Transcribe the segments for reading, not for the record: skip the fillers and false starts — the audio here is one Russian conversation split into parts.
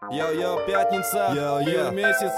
Йо-йо, пятница, июль месяц.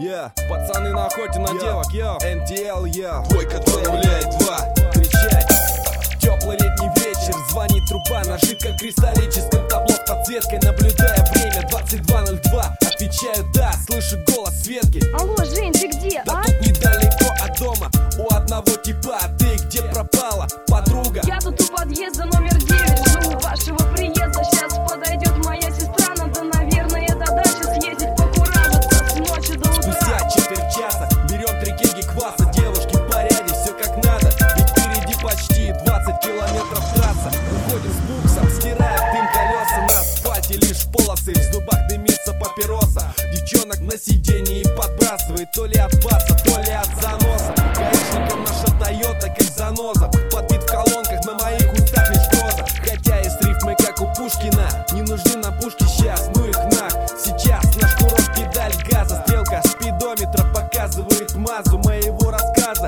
Пацаны на охоте на девок, НТЛ, двойка добавляет 2. Кричать. Теплый летний вечер, звонит труба на жидком кристаллическом табло с подсветкой. Наблюдая время 22:02. Отвечаю да, слышу голос Светки. Алло, Жень, ты где, да тут недалеко от дома, у одного типа. А ты где пропала, подруга? Я тут у подъезда номер 9, жду вашего приезда. Сейчас подойдет моя сестра, надо, наверное, до дачи съездить покуражиться с ночи до утра. Спустя четверть часа берем 3 кеги кваса. Девушки в порядке, все как надо, ведь впереди почти 20 километров трасса. Уходим с буксом, стирая дым колеса. На асфальте лишь полосы, в зубах дымится папироса. Девчонок на сиденье и подбрасывает то ли от баса, то ли от заноса. Гаишникам наша Тойота как заноза, подбит в колонках, на моих устах лишь проза. Хотя есть рифмы как у Пушкина, не нужны на пушке сейчас, ну их нах. Сейчас наш курок, педаль газа, стрелка спидометра показывает мазу моего рассказа.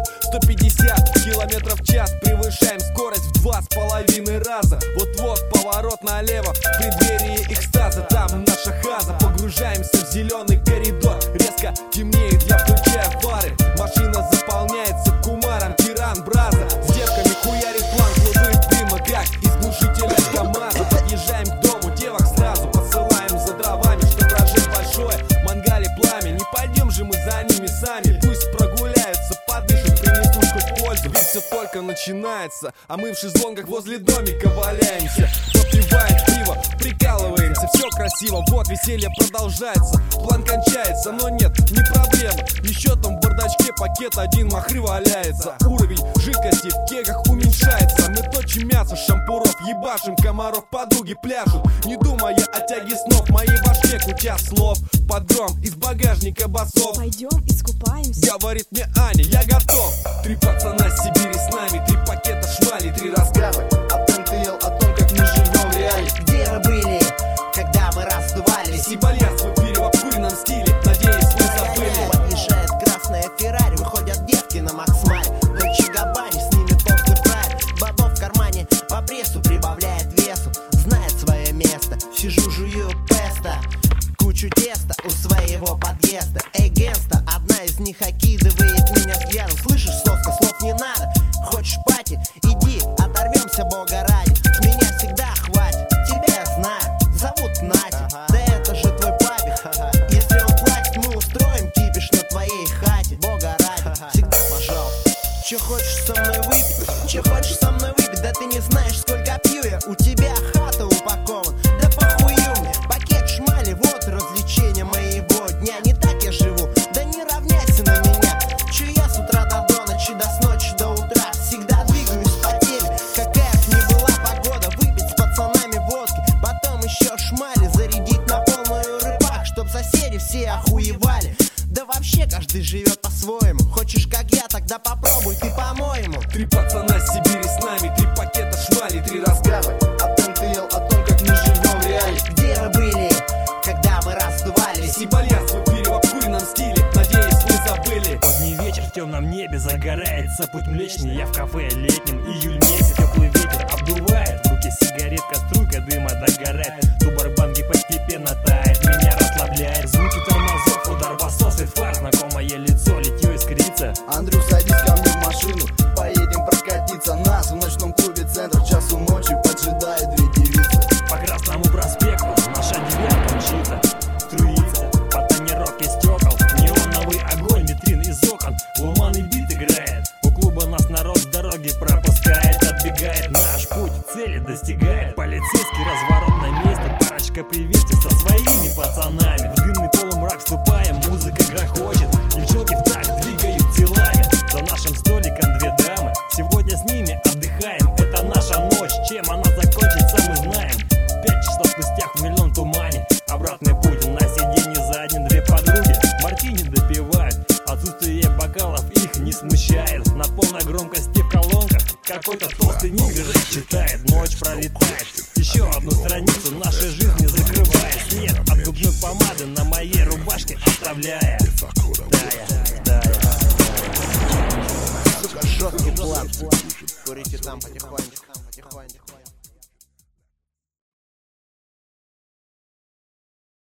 150 километров в час, превышаем скорость в 2,5 раза. Вот-вот поворот налево, в преддверии экстаза, там наша хаза. Погружаемся в зеленый коридор, резко темнеет, я включаю фары. Машина заполняется кумаром, тиран, браза. С девками хуярит план, клубы дыма, как из глушителя КамАЗа. Подъезжаем к дому, девок сразу посылаем за дровами, чтоб разжечь большое мангали пламя. Не пойдем же мы за ними сами, пусть прогуляются, подышат, принесут хоть пользу. Ведь все только начинается, а мы в шезлонгах возле домика валяемся. Попиваем пиво, прикалываемся, все красиво, вот веселье продолжается. План кончается, но нет, не проблема. Еще там в бардачке пакет один махры валяется. Уровень жидкости в кегах уменьшается. Мы точим мясо, шампуров, ебашим комаров, подруги пляшут, не думая о тяге снов. В моей башке куча слов, под гром из багажника басов. Пойдем искупаемся, говорит мне Аня, я готов. 3 пацана с Сибири с нами, 3 пакета шмали, 3 рассказа от НТЛ о том, как мы живем в реале. Где вы были, когда мы раздувались? И бальянс в эфире в обкуренном стиле, надеюсь, вы забыли. Подъезжает красная Феррари, выходят девки на Максмаре. Дольче Габбани, с ними толстый фраер. Бабов в кармане по прессу прибавляет весу. Знает свое место, сижу, жую песто. Кучу теста у своего подъезда. Эй, генста, одна из них окидывает меня взглядом. Слышишь, соска, слов не надо. Хочешь пати? Иди, оторвемся, бога ради. С меня всегда хватит, тебя я знаю, зовут Надя. Да это же твой папик. Если он платит, мы устроим кипиш на твоей хате. Бога ради, всегда пожалуйста. Че хочешь со мной выпить? Че хочешь со мной выпить? Да ты не знаешь, сколько пью я. У тебя хата упакован, да похую мне. Пакет шмали, вот развлечения моего дня. Не так я живу, да не равняйся на меня. Че я с утра до ночи, да с ночи до утра всегда двигаюсь по теме. Какая б ни была погода, выпить с пацанами водки, потом еще шмали зарядить на полную рыбак, чтоб соседи все охуевали. Да вообще каждый живет по-своему. Хочешь как я, тогда попробуй ты по-моему. 3 пацана с Сибири с нами, 3 пакета шмали, 3 рассказа от НТЛ о том, как мы живем в реале. Где вы были, когда мы раздувались? И бальянс в эфире в обкуренном стиле, надеюсь, вы забыли. Поздний вечер в темном небе загорается путь млечный. Я в кафе летним, июль месяц, теплый ветер обдувает. В руке сигаретка, струйка дыма догорает. Тубарбанги постепенно тает, меня расслабляет. Звуки тормозов, удар басов и фар. Знакомое лицо, литье искрится. Андрюх, садись ко мне в машину, поедем прокатиться. Нас в ночном клубе центр часу ночи поджидает 2 девицы. По Красному проспекту наша девятка мчится, струится по тонировке стекол. Неоновый огонь, витрин из окон, ломаный бит играет. У клуба нас народ с дороги пропускает, отбегает. Наш путь цели достигает. Полицейский разворот на месте, парочка приветствий со своими пацанами. В дымный полумрак вступаем, музыка грохочет, девчонки в такт двигают телами. За нашим столиком 2 дамы, сегодня с ними отдыхаем. Это наша ночь, чем она закончится, мы знаем. 5 часов спустя в хмельном тумане, обратный путь на сиденье задним. 2 подруги мартини допивают, отсутствие бокалов их не смущает. На полной громкости в колонках какой-то толстый нигер читает. Ночь пролетает, еще одну страницу нашей жизни